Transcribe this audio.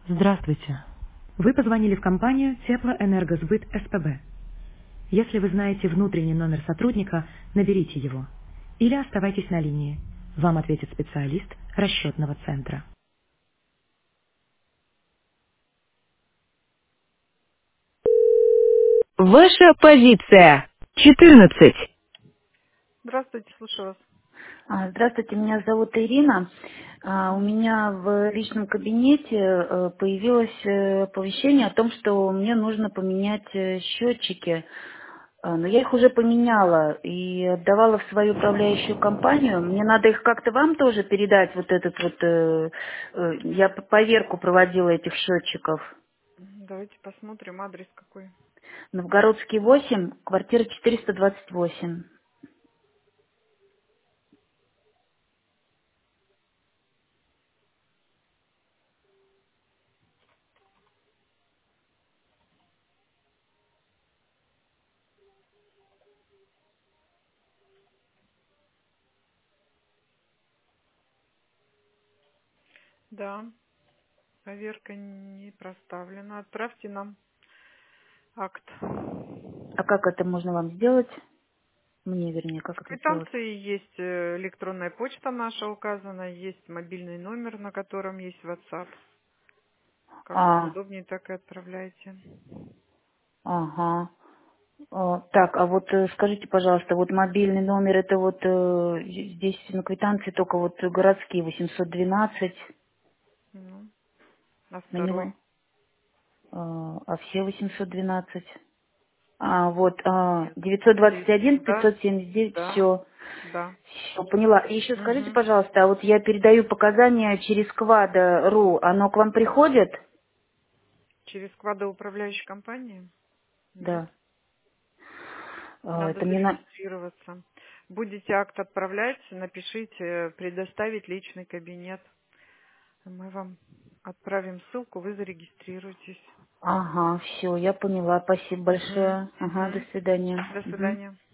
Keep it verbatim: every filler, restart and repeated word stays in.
Здравствуйте. Вы позвонили в компанию Теплоэнергосбыт СПБ. Если вы знаете внутренний номер сотрудника, наберите его. Или оставайтесь на линии. Вам ответит специалист расчетного центра. Ваша позиция. четырнадцать. Здравствуйте, слушаю вас. А, Здравствуйте, меня зовут Ирина. А, У Мгм. меня в личном кабинете э, появилось э, оповещение о том, что мне нужно поменять э, счетчики. А, Но я их уже поменяла и отдавала в свою управляющую компанию. Мне надо их как-то вам тоже передать, вот этот вот... э, э, Я п- поверку проводила этих счетчиков. Мгм. Давайте посмотрим, адрес какой. Новгородский восемь, квартира четыреста двадцать восемь. Да, проверка не проставлена. Отправьте нам акт. А как это можно вам сделать? Мне, вернее, В как это сделать? квитанции есть э, электронная почта наша указана, есть мобильный номер, на котором есть WhatsApp. Как вам А, удобнее, так и отправляйте. ага. А, Так, а вот э, скажите, пожалуйста, вот мобильный номер, это вот э, здесь на квитанции только вот городские восемьсот двенадцать, Ну, а на второй? него, э, а все восемьсот двенадцать. А вот а, Нет. девятьсот двадцать Есть. один, Да, пятьсот семьдесят девять, да, все, да. все, поняла. И еще скажите, Угу. пожалуйста, а вот я передаю показания через Квада.ру, оно к вам приходит? Через квадро управляющей компании? Нет. Да. А, Надо это мне на... зарегистрироваться. Будете акт отправлять, напишите «предоставить личный кабинет». Мы вам отправим ссылку, вы зарегистрируетесь. Ага, все, я поняла. Спасибо Угу, большое. Ага, до угу. свидания. До Мгм. свидания.